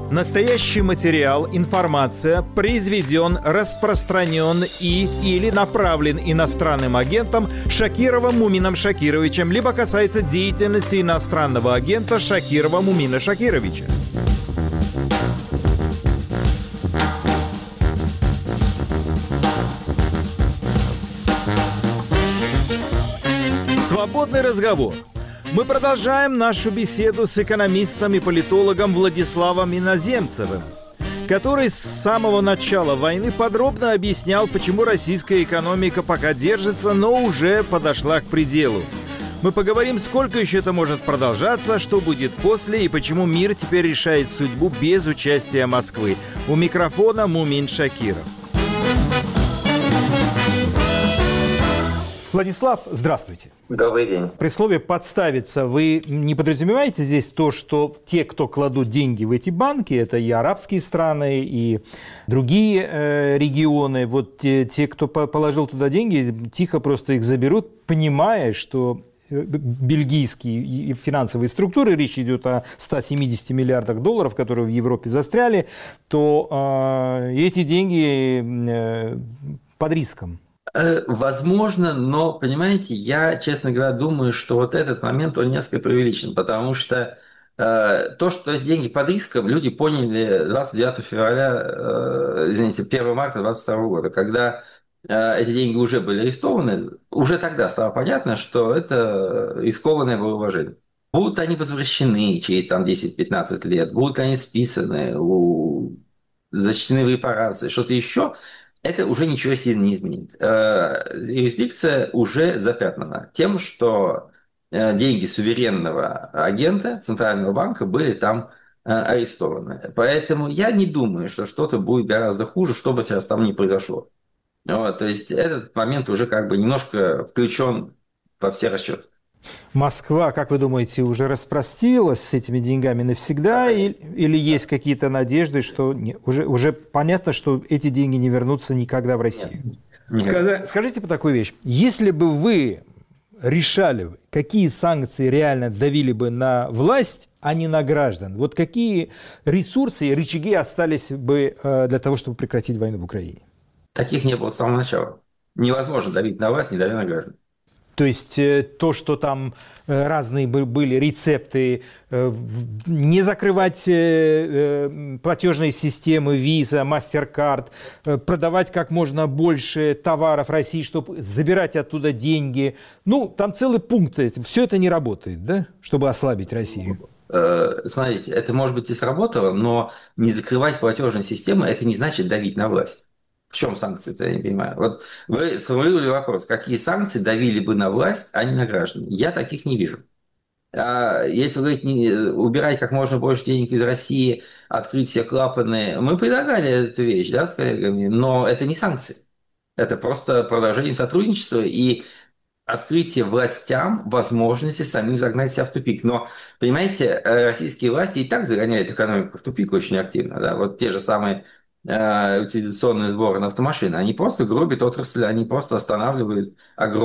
Настоящий материал, информация произведен, распространен или направлен иностранным агентом Шакировым Мумином Шакировичем, либо касается деятельности иностранного агента Шакирова Мумина Шакировича. Свободный разговор. Мы продолжаем нашу беседу с экономистом и политологом Владиславом Иноземцевым, который с самого начала войны подробно объяснял, почему российская экономика пока держится, но уже подошла к пределу. Мы поговорим, сколько еще это может продолжаться, что будет после и почему мир теперь решает судьбу без участия Москвы. У микрофона Мумин Шакиров. Владислав, здравствуйте. Добрый день. При слове «подставиться» вы не подразумеваете здесь то, что те, кто кладут деньги в эти банки, это и арабские страны, и другие регионы, вот те, кто положил туда деньги, тихо просто их заберут, понимая, что бельгийские финансовые структуры, речь идет о 170 миллиардах долларов, которые в Европе застряли, то эти деньги под риском. Возможно, но, понимаете, я, честно говоря, думаю, что вот этот момент, он несколько преувеличен, потому что то, что эти деньги под риском, люди поняли 29 февраля, 1 марта 2022 года, когда эти деньги уже были арестованы, уже тогда стало понятно, что это рискованное вложение. Будут они возвращены через 10-15 лет, будут они списаны, зачтены в репарации, что-то еще – это уже ничего сильно не изменит. Юрисдикция уже запятнана тем, что деньги суверенного агента Центрального банка были там арестованы. Поэтому я не думаю, что что-то будет гораздо хуже, что бы сейчас там ни произошло. Вот, то есть этот момент уже немножко включен во все расчеты. Москва, как вы думаете, уже распростилась с этими деньгами навсегда, или есть какие-то надежды, что уже понятно, что эти деньги не вернутся никогда в Россию? Нет. Скажите по такую вещь. Если бы вы решали, какие санкции реально давили бы на власть, а не на граждан, вот какие ресурсы и рычаги остались бы для того, чтобы прекратить войну в Украине? Таких не было с самого начала. Невозможно давить на власть, не давя на граждан. То есть то, что там разные были рецепты, не закрывать платежные системы Visa, MasterCard, продавать как можно больше товаров России, чтобы забирать оттуда деньги. Ну, там целый пункт. Все это не работает, да, чтобы ослабить Россию? Смотрите, это может быть и сработало, но не закрывать платежные системы – это не значит давить на власть. В чем санкции-то, я не понимаю. Вот вы сформулировали вопрос, какие санкции давили бы на власть, а не на граждан. Я таких не вижу. Если вы говорите, убирать как можно больше денег из России, открыть все клапаны, мы предлагали эту вещь, да, с коллегами, но это не санкции. Это просто продолжение сотрудничества и открытие властям возможности самим загнать себя в тупик. Но, понимаете, российские власти и так загоняют экономику в тупик очень активно. Да? Вот те же самые утилизационные сборы на автомашины, они просто гробят отрасль, они просто останавливают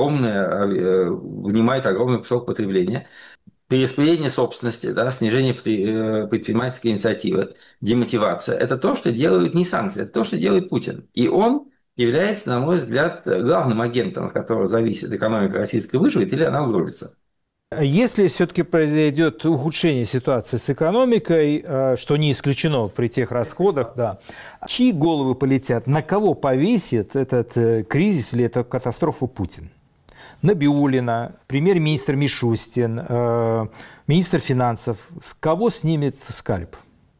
вынимают огромный кусок потребления. Перераспределение собственности, да, снижение предпринимательской инициативы, демотивация – это то, что делают не санкции, это то, что делает Путин. И он является, на мой взгляд, главным агентом, от которого зависит экономика российской, выживет или она угробится. Если все-таки произойдет ухудшение ситуации с экономикой, что не исключено при тех расходах, да, чьи головы полетят, на кого повесит этот кризис или эту катастрофу Путин? Набиуллина, премьер-министр Мишустин, министр финансов. С кого снимет скальп?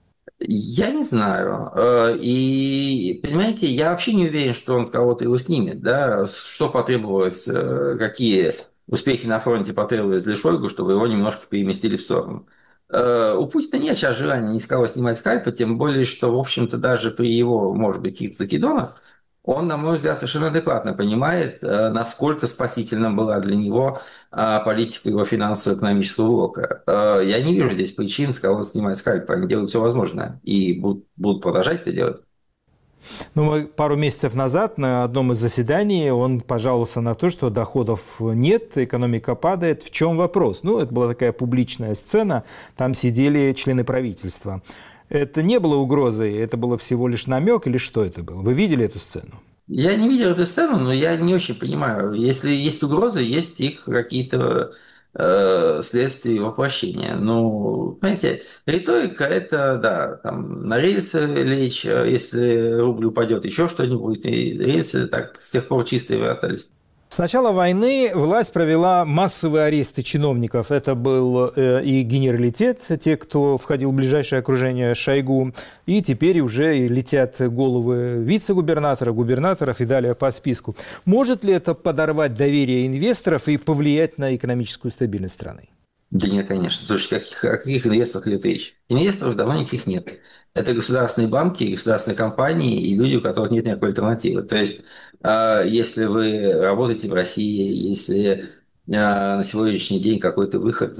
Я не знаю. И, понимаете, я вообще не уверен, что он кого-то его снимет. Да? Что потребовалось, какие успехи на фронте потребовались для Шойгу, чтобы его немножко переместили в сторону. У Путина нет сейчас желания ни с кого снимать скальпа, тем более, что, в общем-то, даже при его, может быть, каких-то закидонах, он, на мой взгляд, совершенно адекватно понимает, насколько спасительна была для него политика его финансово-экономического блока. Я не вижу здесь причин, с кого снимать скальп. Они делают все возможное и будут продолжать это делать. Ну, пару месяцев назад на одном из заседаний он пожаловался на то, что доходов нет, экономика падает. В чем вопрос? Ну, это была такая публичная сцена, там сидели члены правительства. Это не было угрозой, это было всего лишь намек или что это было? Вы видели эту сцену? Я не видел эту сцену, но я не очень понимаю. Если есть угрозы, есть их какие-то следствия и воплощения. Ну, знаете, риторика – это, да, там, на рельсы лечь, если рубль упадет, еще что-нибудь, и рельсы так с тех пор чистые остались. С начала войны власть провела массовые аресты чиновников. Это был и генералитет, те, кто входил в ближайшее окружение Шойгу, и теперь уже летят головы вице-губернаторов, губернаторов и далее по списку. Может ли это подорвать доверие инвесторов и повлиять на экономическую стабильность страны? Да нет, конечно. Слушай, о каких инвесторах идет речь? Инвесторов давно никаких нет. Это государственные банки, государственные компании и люди, у которых нет никакой альтернативы. То есть, если вы работаете в России, если на сегодняшний день какой-то выход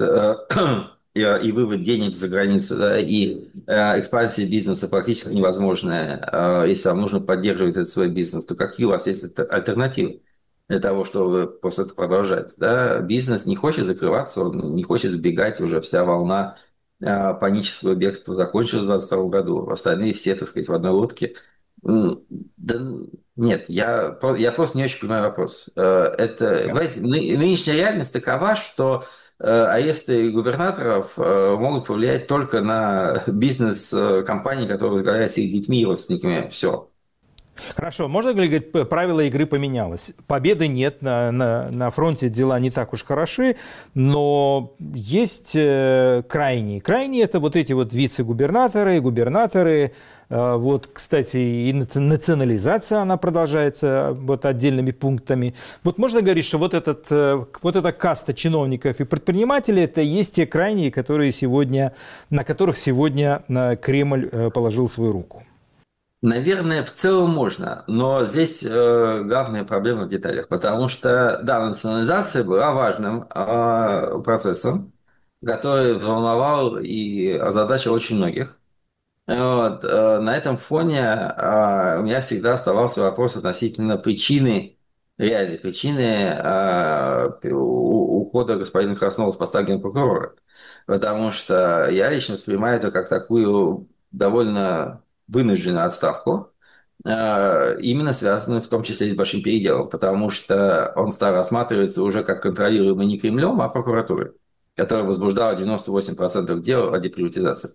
и вывод денег за границу, да, и экспансия бизнеса практически невозможная, если вам нужно поддерживать этот свой бизнес, то какие у вас есть альтернативы для того, чтобы просто это продолжать? Да? Бизнес не хочет закрываться, он не хочет сбегать, уже вся волна панического бегства закончилась в 2022 году, остальные все, так сказать, в одной лодке. Да, нет, я просто не очень понимаю вопрос. Это, понимаете, нынешняя реальность такова, что аресты губернаторов могут повлиять только на бизнес компаний, которые возглавляют их детьми и родственниками. Все. Хорошо, можно ли говорить, правила игры поменялось? Победы нет, на фронте дела не так уж хороши, но есть крайние. Крайние – это вот эти вот вице-губернаторы, губернаторы. Вот, кстати, и национализация, она продолжается вот отдельными пунктами. Вот можно говорить, что вот эта каста чиновников и предпринимателей – это есть те крайние, на которых сегодня Кремль положил свою руку. Наверное, в целом можно, но здесь главная проблема в деталях, потому что, да, национализация была важным процессом, который волновал и озадачил очень многих. Вот, на этом фоне у меня всегда оставался вопрос относительно причины, реальной причины ухода господина Краснова с поста генпрокурора. Потому что я лично воспринимаю это как такую довольно вынужденную отставку, именно связанную в том числе и с большим переделом, потому что он стал рассматриваться уже как контролируемый не Кремлем, а прокуратурой, которая возбуждала 98% дел о деприватизации.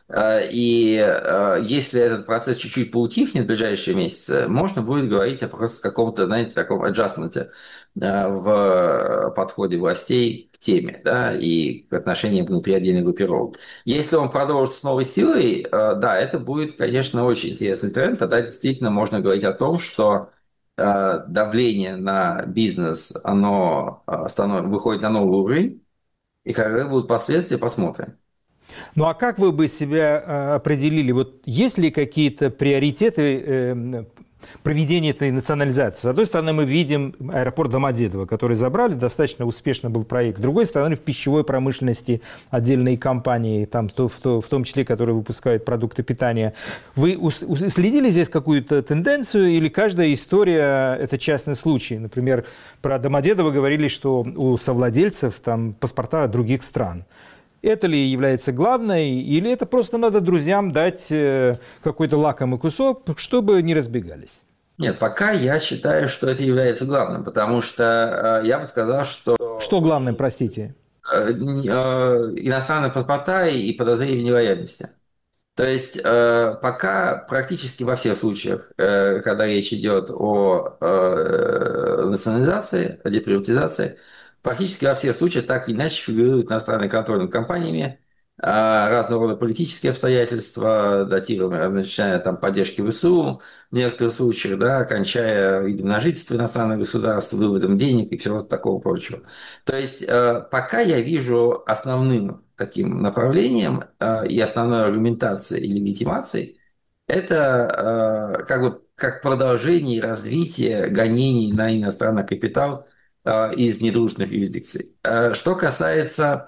Если этот процесс чуть-чуть поутихнет в ближайшие месяцы, можно будет говорить о просто каком-то, знаете, таком аджастменте в подходе властей к теме, да, и к отношениям внутри отдельных группировок. Если он продолжится с новой силой, да, это будет, конечно, очень интересный тренд. Тогда действительно можно говорить о том, что давление на бизнес, оно выходит на новый уровень, и какие будут последствия, посмотрим. Ну а как вы бы себя определили? Вот есть ли какие-то приоритеты проведения этой национализации? С одной стороны, мы видим аэропорт Домодедово, который забрали, достаточно успешно был проект. С другой стороны, в пищевой промышленности отдельные компании, там, в том числе, которые выпускают продукты питания. Вы следили здесь какую-то тенденцию или каждая история – это частный случай? Например, про Домодедово говорили, что у совладельцев там паспорта других стран. Это ли является главной, или это просто надо друзьям дать какой-то лакомый кусок, чтобы не разбегались? Нет, пока я считаю, что это является главным, потому что я бы сказал, что Что главное, простите? Иностранные паспорта и подозрения в нелояльности. То есть пока практически во всех случаях, когда речь идет о национализации, о деприватизации, практически во всех случаях так или иначе фигурируют иностранные контрольные компаниями, разного рода политические обстоятельства, датируемые, начиная там поддержки ВСУ в некоторых случаях, да, кончая видом на жительство иностранных государств, выводом денег и всего такого прочего. То есть пока я вижу основным таким направлением и основной аргументацией и легитимацией это как бы как продолжение и развитие гонений на иностранный капитал из недружественных юрисдикций. Что касается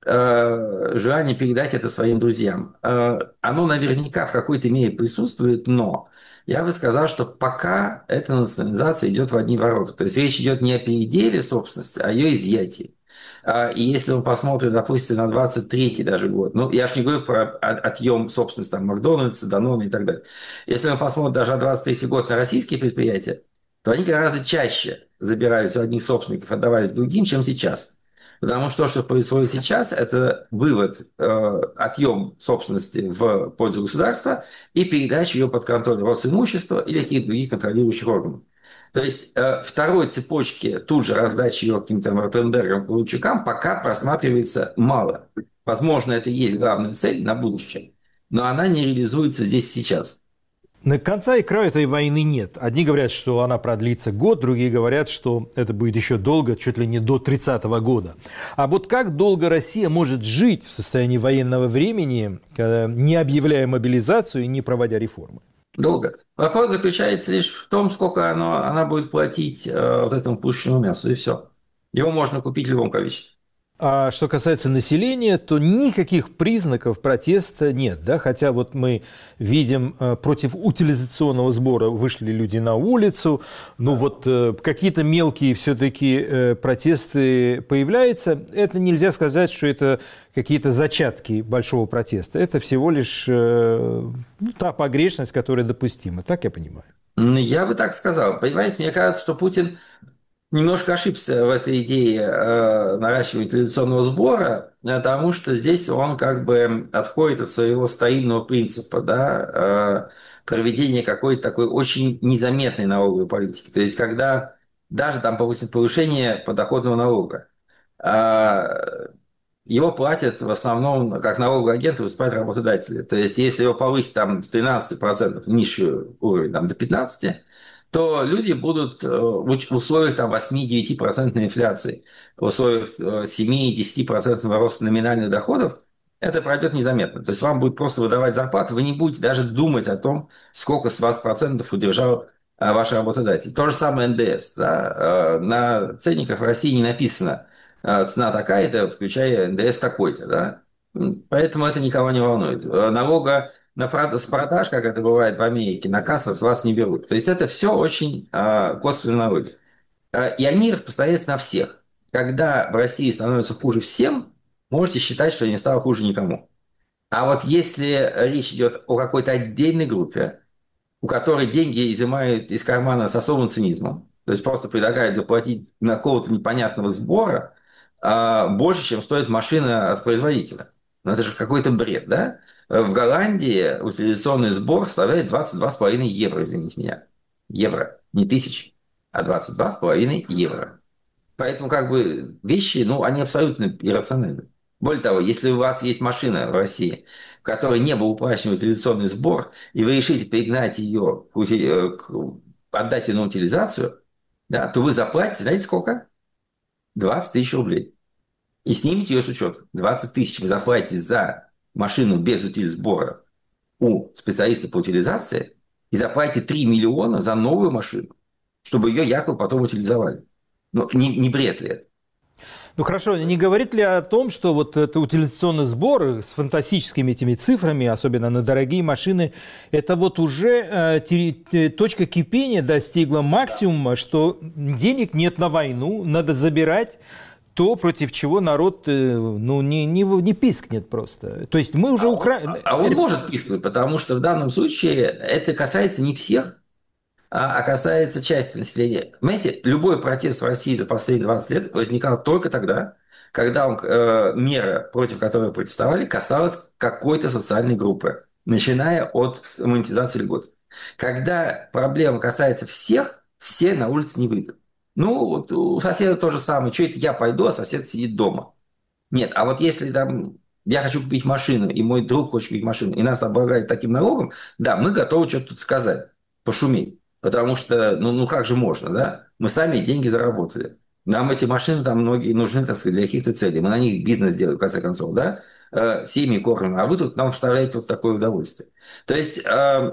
желание передать это своим друзьям. Оно наверняка в какой-то мере присутствует, но я бы сказал, что пока эта национализация идет в одни ворота. То есть речь идет не о переделе собственности, а о ее изъятии. И если мы посмотрим, допустим, на 23-й даже год, ну, я же не говорю про отъем собственности там, Макдональдса, Данона и так далее. Если мы посмотрим даже на 23-й год на российские предприятия, то они гораздо чаще забирались у одних собственников, отдавались другим, чем сейчас. Потому что то, что происходит сейчас, это вывод, отъем собственности в пользу государства и передача ее под контроль Росимущества или каких-то других контролирующих органов. То есть второй цепочки тут же раздачи ее каким-то Ротенбергам, Получукам пока просматривается мало. Возможно, это и есть главная цель на будущее, но она не реализуется здесь сейчас. На конца и края этой войны нет. Одни говорят, что она продлится год, другие говорят, что это будет еще долго, чуть ли не до 30-го года. А вот как долго Россия может жить в состоянии военного времени, не объявляя мобилизацию и не проводя реформы? Долго. Вопрос заключается лишь в том, сколько она будет платить вот этому пушечному мясу, и все. Его можно купить в любом количестве. А что касается населения, то никаких признаков протеста нет. Да? Хотя вот мы видим, против утилизационного сбора вышли люди на улицу, но вот какие-то мелкие все-таки протесты появляются. Это нельзя сказать, что это какие-то зачатки большого протеста. Это всего лишь та погрешность, которая допустима. Так я понимаю. Я бы так сказал. Понимаете, мне кажется, что Путин немножко ошибся в этой идее наращивания традиционного сбора, потому что здесь он как бы отходит от своего старинного принципа, да, проведения какой-то такой очень незаметной налоговой политики. То есть, когда даже там, допустим, повышение подоходного налога, а, его платят в основном, как налоговый агент, выступают работодатели. То есть, если его повысить там, с 13% низший уровень там, до 15%, то люди будут в условиях там, 8-9% инфляции, в условиях 7-10% роста номинальных доходов, это пройдет незаметно. То есть вам будет просто выдавать зарплату, вы не будете даже думать о том, сколько с вас процентов удержал ваш работодатель. То же самое НДС. Да? На ценниках в России не написано цена такая-то, включая НДС такой-то. Да? Поэтому это никого не волнует. Налога с продаж, как это бывает в Америке, на кассах с вас не берут. То есть это все очень косвенно налоги. И они распространяются на всех. Когда в России становится хуже всем, можете считать, что не стало хуже никому. А вот если речь идет о какой-то отдельной группе, у которой деньги изымают из кармана с особым цинизмом, то есть просто предлагают заплатить на какого-то непонятного сбора больше, чем стоит машина от производителя. Ну это же какой-то бред, да? В Голландии утилизационный сбор составляет 22,5 евро, извините меня. Евро, не тысяч, а 22,5 евро. Поэтому как бы вещи, ну, они абсолютно иррациональны. Более того, если у вас есть машина в России, в которой не был уплачен утилизационный сбор, и вы решите перегнать ее, отдать ее на утилизацию, да, то вы заплатите, знаете сколько? 20 тысяч рублей. И снимите ее с учета. 20 тысяч вы заплатите за машину без утилизсбора у специалиста по утилизации и заплатите 3 миллиона за новую машину, чтобы ее якобы потом утилизовали. Ну, не бред ли это? Ну хорошо, не говорит ли о том, что вот это утилизационный сбор с фантастическими этими цифрами, особенно на дорогие машины, это вот уже точка кипения достигла максимума, что денег нет на войну, надо забирать то, против чего народ ну, не пискнет просто. То есть мы уже он может пискнуть, потому что в данном случае это касается не всех, а касается части населения. Понимаете, любой протест в России за последние 20 лет возникал только тогда, когда мера, против которой протестовали, касалась какой-то социальной группы, начиная от монетизации льгот. Когда проблема касается всех, все на улице не выйдут. Ну, вот у соседа то же самое. Что это я пойду, а сосед сидит дома? Нет, а вот если там я хочу купить машину, и мой друг хочет купить машину, и нас облагают таким налогом, да, мы готовы что-то тут сказать, пошуметь. Потому что, ну как же можно, да? Мы сами деньги заработали. Нам эти машины там многие нужны, так сказать, для каких-то целей. Мы на них бизнес делаем, в конце концов, да? Семьи кормим, а вы тут нам вставляете вот такое удовольствие. То есть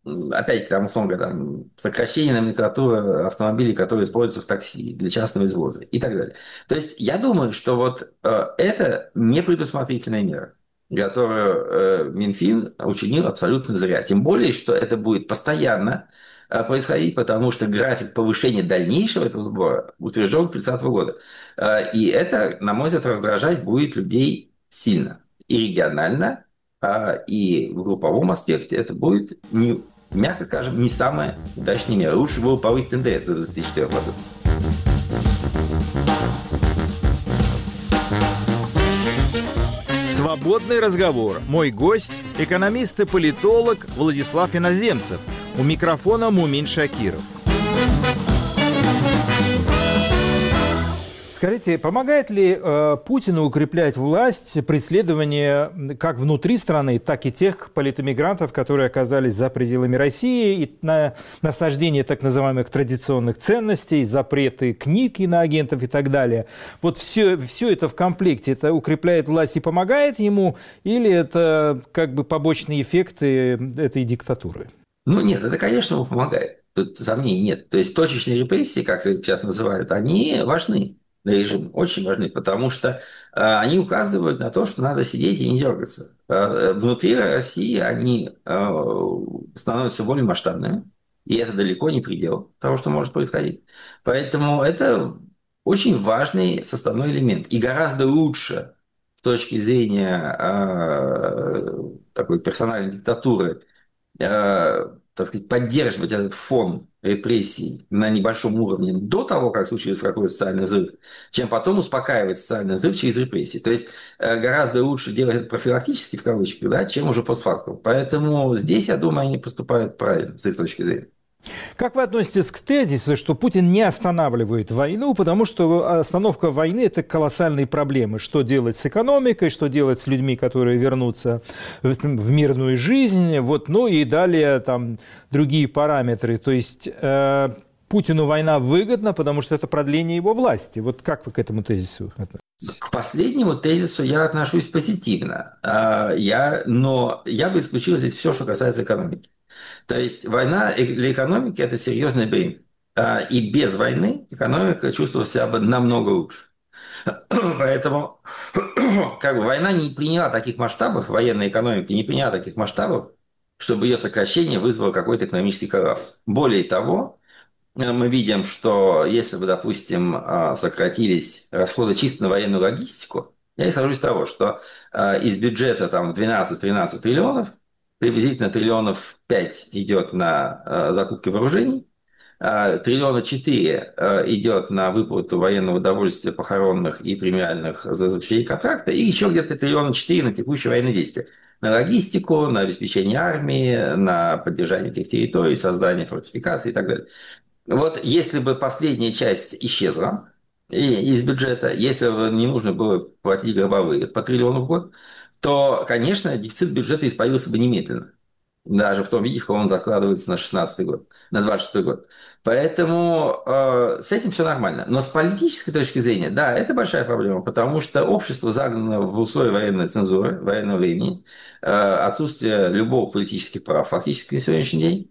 опять, там, условно говоря, там, сокращение номенклатуры автомобилей, которые используются в такси для частного извоза и так далее. То есть я думаю, что вот это непредусмотрительная мера, которую Минфин учинил абсолютно зря. Тем более, что это будет постоянно происходить, потому что график повышения дальнейшего этого сбора утвержден к 30 года. И это, на мой взгляд, раздражать будет людей сильно. И регионально, и в групповом аспекте это будет, мягко скажем, не самая удачная мера. Лучше было повысить НДС до 24%. Свободный разговор. Мой гость – экономист и политолог Владислав Иноземцев. У микрофона Мумин Шакиров. Скажите, помогает ли Путину укреплять власть преследование как внутри страны, так и тех политэмигрантов, которые оказались за пределами России, и на насаждение так называемых традиционных ценностей, запреты книг иноагентов и так далее? Вот все это в комплекте, это укрепляет власть и помогает ему, или это как бы побочные эффекты этой диктатуры? Ну нет, это, конечно, ему помогает. Тут сомнений нет. То есть точечные репрессии, как их сейчас называют, они важны для режима, очень важны, потому что они указывают на то, что надо сидеть и не дергаться. Внутри России они становятся все более масштабными, и это далеко не предел того, что может происходить. Поэтому это очень важный составной элемент. И гораздо лучше с точки зрения такой персональной диктатуры так сказать, поддерживать этот фон репрессий на небольшом уровне до того, как случился какой-то социальный взрыв, чем потом успокаивать социальный взрыв через репрессии. То есть гораздо лучше делать это профилактически, в кавычках, да, чем уже постфактум. Поэтому здесь, я думаю, они поступают правильно, с их точки зрения. Как вы относитесь к тезису, что Путин не останавливает войну, потому что остановка войны – это колоссальные проблемы. Что делать с экономикой, что делать с людьми, которые вернутся в мирную жизнь, вот, ну и далее там другие параметры. То есть Путину война выгодна, потому что это продление его власти. Вот как вы к этому тезису относитесь? К последнему тезису я отношусь позитивно, но я бы исключил здесь все, что касается экономики. То есть война для экономики – это серьезное бремя. И без войны экономика чувствовала себя бы намного лучше. Поэтому как бы война не приняла таких масштабов, военная экономика не приняла таких масштабов, чтобы ее сокращение вызвало какой-то экономический коллапс. Более того, мы видим, что если бы, допустим, сократились расходы чисто на военную логистику, я исхожу из того, что из бюджета там 12-13 триллионов, приблизительно триллионов 5 идет на закупки вооружений, триллиона 4 идет на выплату военного удовольствия похоронных и премиальных за заключение контракта, и еще где-то триллиона 4 на текущие военные действия. На логистику, на обеспечение армии, на поддержание этих территорий, создание фортификаций и так далее. Вот если бы последняя часть исчезла из бюджета, если бы не нужно было платить гробовые по триллиону в год, то, конечно, дефицит бюджета испарился бы немедленно. Даже в том виде, в каком он закладывается на 16 год, на 26 год. Поэтому с этим все нормально. Но с политической точки зрения, да, это большая проблема, потому что общество загнано в условия военной цензуры, военного времени, отсутствие любых политических прав фактически на сегодняшний день.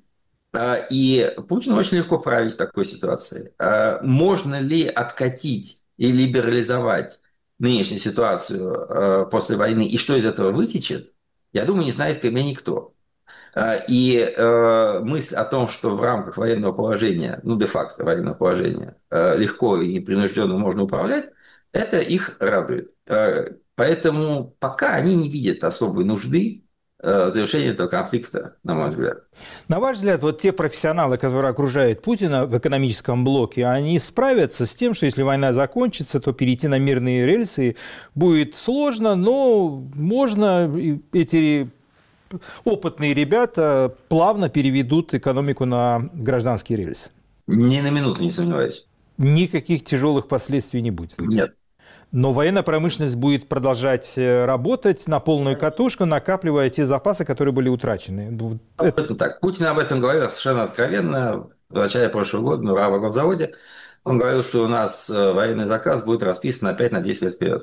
И Путину очень легко править в такой ситуации. Можно ли откатить и либерализовать нынешнюю ситуацию после войны, и что из этого вытечет, я думаю, не знает, кроме никто. И мысль о том, что в рамках военного положения, ну, де-факто военного положения, легко и непринужденно можно управлять, это их радует. Поэтому пока они не видят особой нужды завершения этого конфликта, на мой взгляд. На ваш взгляд, вот те профессионалы, которые окружают Путина в экономическом блоке, они справятся с тем, что если война закончится, то перейти на мирные рельсы будет сложно, но можно эти опытные ребята плавно переведут экономику на гражданский рельс? Ни на минуту не сомневаюсь. Никаких тяжелых последствий не будет? Нет. Но военная промышленность будет продолжать работать на полную катушку, накапливая те запасы, которые были утрачены. Абсолютно так. Путин об этом говорил совершенно откровенно в начале прошлого года на Уралгосзаводе. Он говорил, что у нас военный заказ будет расписан на 5-10 лет вперед.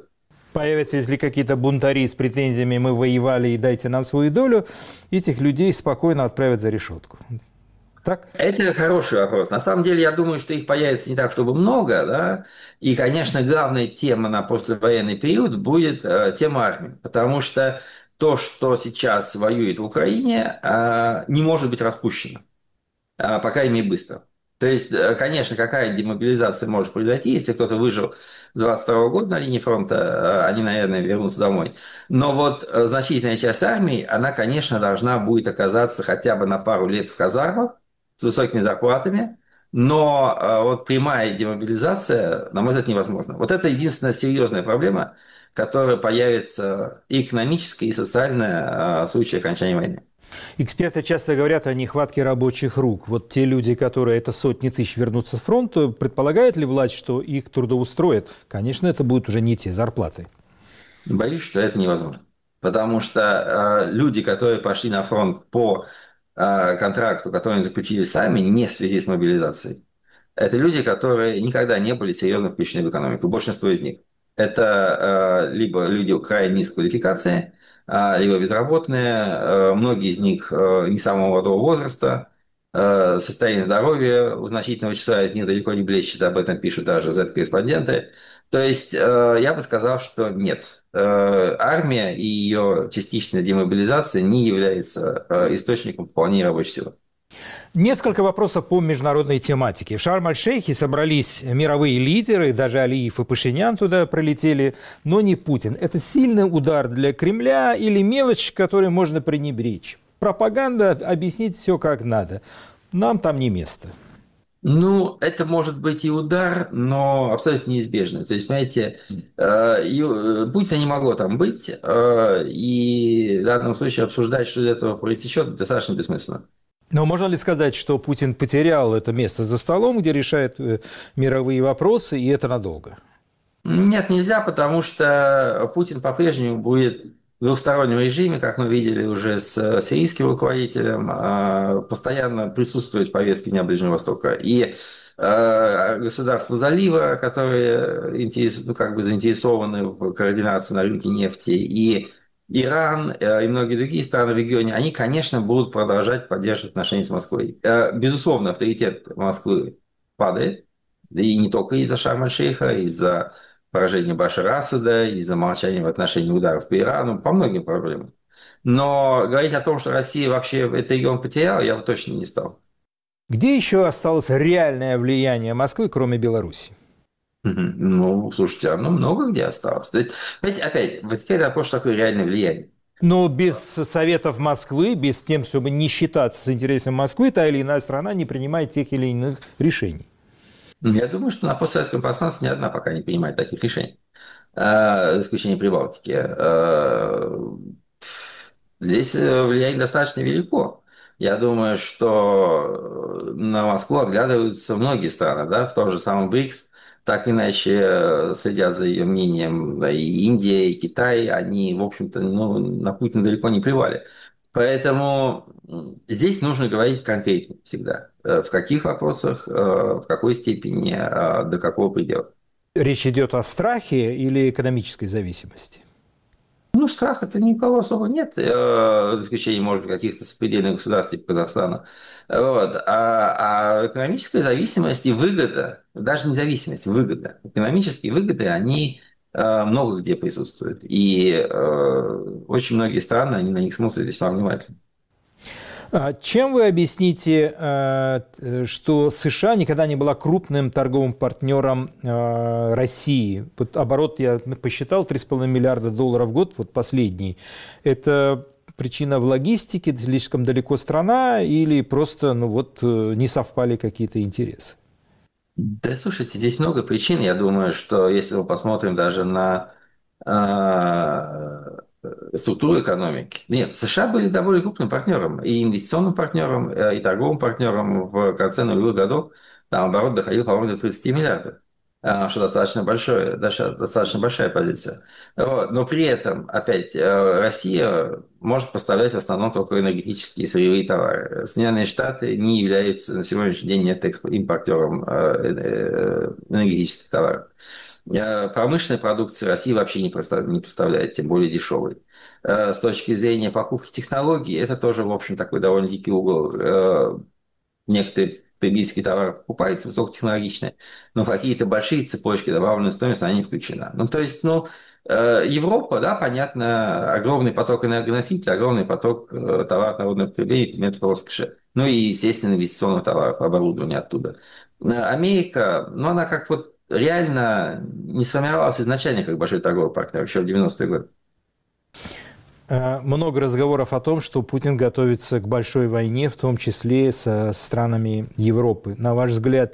Появятся, если какие-то бунтари с претензиями «мы воевали и дайте нам свою долю», этих людей спокойно отправят за решетку. Так? Это хороший вопрос. На самом деле, я думаю, что их появится не так, чтобы много, да. И, конечно, главная тема на послевоенный период будет тема армии. Потому что то, что сейчас воюет в Украине, не может быть распущено. По крайней мере, быстро. То есть, конечно, какая демобилизация может произойти, если кто-то выжил с 22 года на линии фронта, они, наверное, вернутся домой. Но вот значительная часть армии, она, конечно, должна будет оказаться хотя бы на пару лет в казармах с высокими зарплатами, но вот прямая демобилизация, на мой взгляд, невозможна. Вот это единственная серьезная проблема, которая появится и экономическая, и социальная в случае окончания войны. Эксперты часто говорят о нехватке рабочих рук. Вот те люди, которые это сотни тысяч вернутся с фронта, предполагает ли власть, что их трудоустроят? Конечно, это будут уже не те зарплаты. Боюсь, что это невозможно. Потому что люди, которые пошли на фронт по контракту, который они заключили сами, не в связи с мобилизацией, это люди, которые никогда не были серьезно включены в экономику. Большинство из них. Это либо люди крайне низкой квалификации, либо безработные, многие из них не самого молодого возраста, состояние здоровья у значительного числа из них далеко не блещет, об этом пишут даже Z-корреспонденты. То есть я бы сказал, что нет. Армия и ее частичная демобилизация не является источником пополнения рабочей силы. Несколько вопросов по международной тематике. В Шарм-аль-Шейхе собрались мировые лидеры, даже Алиев и Пашинян туда пролетели, но не Путин. Это сильный удар для Кремля или мелочь, которой можно пренебречь? Пропаганда, объяснить все как надо. Нам там не место. Ну, это может быть и удар, но абсолютно неизбежно. То есть, понимаете, Путина не могло там быть, и в данном случае обсуждать, что из этого проистечет, достаточно бессмысленно. Но можно ли сказать, что Путин потерял это место за столом, где решает мировые вопросы, и это надолго? Нет, нельзя, потому что Путин по-прежнему будет в двустороннем режиме, как мы видели уже с сирийским руководителем, постоянно присутствовать в повестке Дня Ближнего Востока. И государства залива, которые ну, как бы заинтересованы в координации на рынке нефти, и Иран, и многие другие страны в регионе, они, конечно, будут продолжать поддерживать отношения с Москвой. Безусловно, авторитет Москвы падает, и не только из-за Шарм-эль-Шейха, из-за поражения Башара Асада, из-за молчания в отношении ударов по Ирану, по многим проблемам. Но говорить о том, что Россия вообще этот регион потеряла, я бы точно не стал. Где еще осталось реальное влияние Москвы, кроме Беларуси? Ну, слушайте, оно много где осталось. То есть, понимаете, опять, возникает вопрос, что такое реальное влияние. Но без советов Москвы, без тем, чтобы не считаться с интересами Москвы, та или иная страна не принимает тех или иных решений. Я думаю, что на постсоветском пространстве ни одна пока не принимает таких решений, за исключением Прибалтики. Здесь влияние достаточно велико. Я думаю, что на Москву оглядываются многие страны, да, в том же самом БРИКС, так иначе следят за ее мнением, да, и Индия, и Китай, они, в общем-то, ну, на Путина далеко не плевали. Поэтому здесь нужно говорить конкретно всегда. В каких вопросах, в какой степени, до какого предела. Речь идет о страхе или экономической зависимости? Ну, страха-то никого особо нет, за исключением, может быть, каких-то сопредельных государств типа Казахстана. Вот. А экономическая зависимость и выгода, даже независимость, выгода. Экономические выгоды, они много где присутствуют. И очень многие страны, они на них смотрят весьма внимательно. Чем вы объясните, что США никогда не была крупным торговым партнером России? Вот оборот, я посчитал, 3,5 миллиарда долларов в год, вот последний. Это причина в логистике, слишком далеко страна, или просто ну вот, не совпали какие-то интересы? Да, слушайте, здесь много причин. Я думаю, что если мы посмотрим даже на структуру экономики. Нет, США были довольно крупным партнером, и инвестиционным партнером, и торговым партнером в конце нулевых годов. Там оборот доходил, по-моему, до 30 миллиардов, что достаточно большое, достаточно большая позиция. Вот. Но при этом, опять, Россия может поставлять в основном только энергетические и сырьевые товары. Соединенные Штаты не являются на сегодняшний день нет импортером энергетических товаров. Промышленной продукции Россия вообще не поставляет, тем более дешевой. С точки зрения покупки технологий, это тоже, в общем, такой довольно дикий угол. Некоторые потребительские товары покупаются высокотехнологичные, но какие-то большие цепочки добавленной стоимости, она не включена. Ну, то есть, Европа, да, понятно, огромный поток энергоносителей, огромный поток товаров народного потребления, предметов роскоши. Ну и, естественно, инвестиционных товаров, оборудования оттуда. Америка, она как вот реально не сформировалась изначально как большой торговый партнер еще в 90-е годы. Много разговоров о том, что Путин готовится к большой войне, в том числе со странами Европы. На ваш взгляд,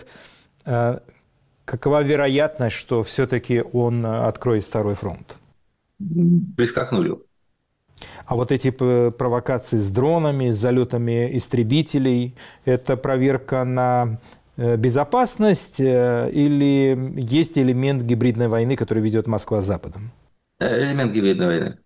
какова вероятность, что все-таки он откроет второй фронт? Близко к нулю. А вот эти провокации с дронами, с залетами истребителей, это проверка на безопасность или есть элемент гибридной войны, который ведет Москва с Западом? Элемент гибридной войны.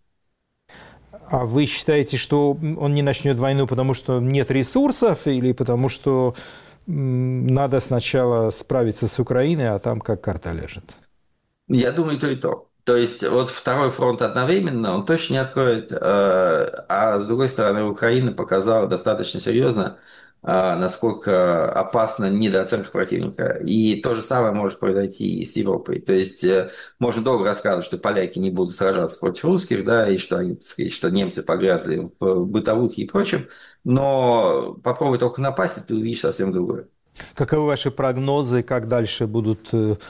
А вы считаете, что он не начнет войну, потому что нет ресурсов, или потому что надо сначала справиться с Украиной, а там как карта ляжет? Я думаю, и то, и то. То есть вот второй фронт одновременно он точно не откроет, а с другой стороны Украина показала достаточно серьезно, насколько опасна недооценка противника. И то же самое может произойти и с Европой. То есть можно долго рассказывать, что поляки не будут сражаться против русских, да, и что, они, так сказать, что немцы погрязли в бытовухе и прочем, но попробуй только напасть, и ты увидишь совсем другое. Каковы ваши прогнозы, как дальше будет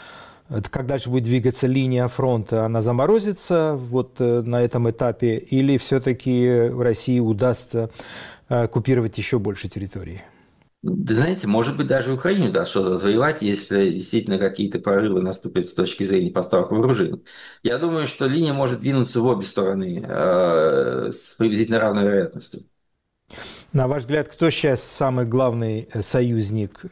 двигаться линия фронта? Она заморозится вот на этом этапе, или все-таки России удастся оккупировать еще больше территории? Вы знаете, может быть, даже Украине удастся что-то отвоевать, если действительно какие-то прорывы наступят с точки зрения поставок вооружений. Я думаю, что линия может двинуться в обе стороны с приблизительно равной вероятностью. На ваш взгляд, кто сейчас самый главный союзник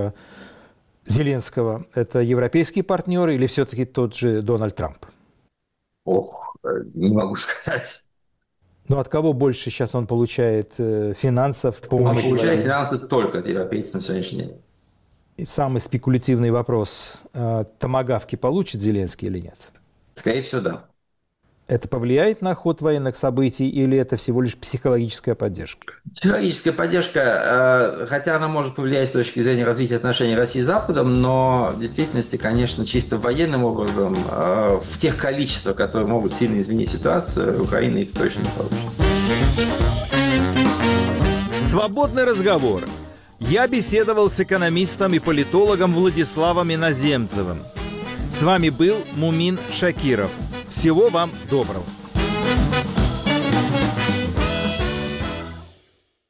Зеленского? Это европейские партнеры или все-таки тот же Дональд Трамп? Ох, не могу сказать. Но от кого больше сейчас он получает финансов, Он помощи? получает финансы только от европейцев на сегодняшний день. И самый спекулятивный вопрос. Томагавки получит Зеленский или нет? Скорее всего, да. Это повлияет на ход военных событий или это всего лишь психологическая поддержка? Психологическая поддержка, хотя она может повлиять с точки зрения развития отношений России с Западом, но в действительности, конечно, чисто военным образом, в тех количествах, которые могут сильно изменить ситуацию, Украина их точно не получит. Свободный разговор. Я беседовал с экономистом и политологом Владиславом Иноземцевым. С вами был Мумин Шакиров. Всего вам доброго.